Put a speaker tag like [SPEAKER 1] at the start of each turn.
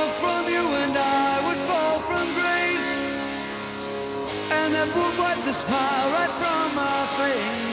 [SPEAKER 1] look from you and I would fall from grace, and that would wipe the smile right from our face.